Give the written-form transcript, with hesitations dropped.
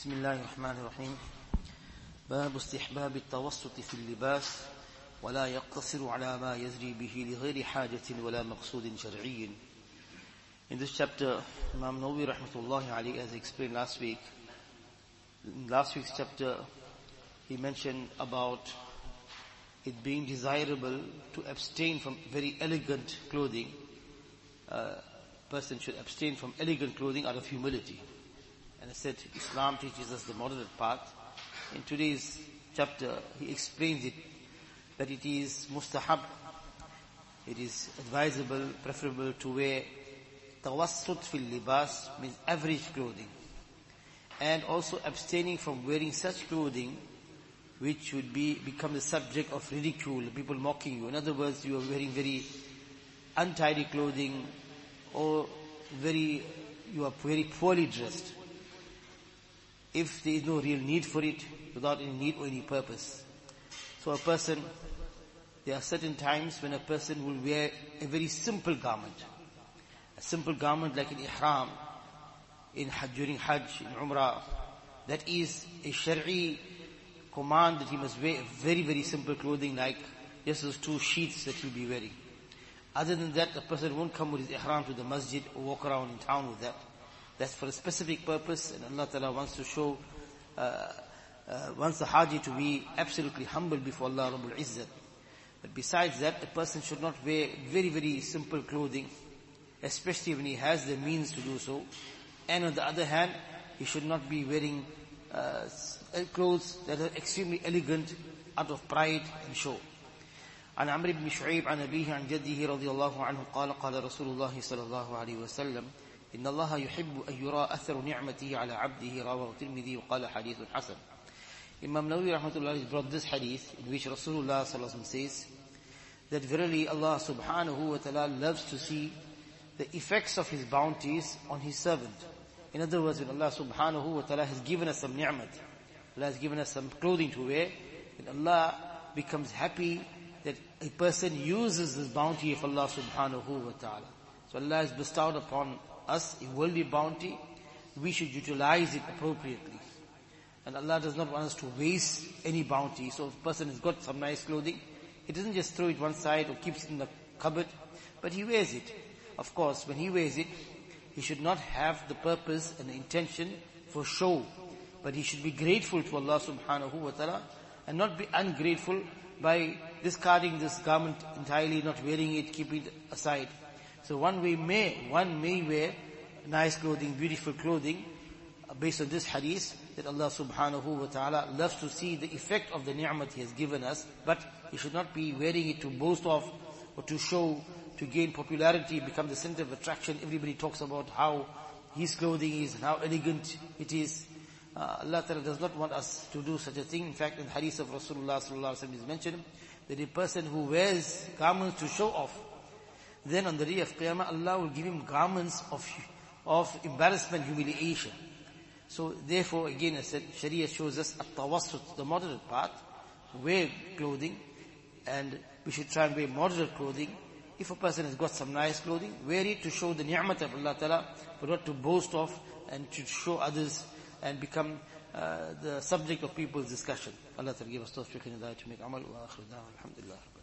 بسم الله الرحمن الرحيم. باب استحباب التوسط في اللباس ولا يقتصر على ما يجري به لغير حاجة ولا مقصود شرعي. In this chapter, Imam Nawawi rahmatullahi alayhi, as I explained last week, in last week's chapter, he mentioned about it being desirable to abstain from very elegant clothing. A person should abstain from elegant clothing out of humility. And I said, Islam teaches us the moderate path. In today's chapter, he explains it, that it is mustahab, it is advisable, preferable to wear tawassut fil libas, means average clothing. And also abstaining from wearing such clothing which would become the subject of ridicule, people mocking you. In other words, you are wearing very untidy clothing, or you are very poorly dressed, if there is no real need for it, without any need or any purpose. So there are certain times when a person will wear a very simple garment. A simple garment like an ihram, during Hajj, in Umrah. That is a Shari'i command that he must wear very, very simple clothing, like just those 2 sheets that he'll be wearing. Other than that, a person won't come with his ihram to the masjid or walk around in town with that. That's for a specific purpose, and Allah Ta'ala wants to show, wants the Haji to be absolutely humble before Allah Rabbul Izzat. But besides that, a person should not wear very, very simple clothing, especially when he has the means to do so. And on the other hand, he should not be wearing clothes that are extremely elegant out of pride and show. عن عمرو بن شعيب عن أبيه عن جده رضي الله عنه قال قال رسول الله صلى الله عليه وسلم إن الله يحب أن يرى أثر نعمته على عبده رواه الترمذي وقال حديث حسن. Imam Nawawi rahmatullah brought this hadith in which Rasulullah sallallahu alaihi wasallam says that verily Allah subhanahu wa ta'ala loves to see the effects of His bounties on His servant. In other words, when Allah subhanahu wa ta'ala has given us some ni'mat, Allah has given us some clothing to wear, and Allah becomes happy that a person uses this bounty of Allah subhanahu wa ta'ala. So Allah has bestowed upon us a worldly bounty, we should utilize it appropriately. And Allah does not want us to waste any bounty. So if a person has got some nice clothing, he doesn't just throw it one side or keeps it in the cupboard, but he wears it. Of course, when he wears it, he should not have the purpose and the intention for show, but he should be grateful to Allah subhanahu wa ta'ala and not be ungrateful by discarding this garment entirely, not wearing it, keeping it aside. So one may wear nice clothing, beautiful clothing, based on this hadith, that Allah subhanahu wa ta'ala loves to see the effect of the ni'mat He has given us, but He should not be wearing it to boast of, or to show, to gain popularity, become the center of attraction. Everybody talks about how his clothing is and how elegant it is. Allah Ta'ala does not want us to do such a thing. In fact, in the hadith of Rasulullah sallallahu alaihi wasallam is mentioned that a person who wears garments to show off, then on the day of Qiyamah, Allah will give him garments of embarrassment, humiliation. So therefore, again I said, Sharia shows us at-tawassut, the moderate path, to wear clothing, and we should try and wear moderate clothing. If a person has got some nice clothing, wear it to show the ni'mat of Allah Ta'ala, but not to boast of and to show others and become the subject of people's discussion. Allah Ta'ala give us tawfiq and hidayah to make amal wa akhir da'wa. Alhamdulillah.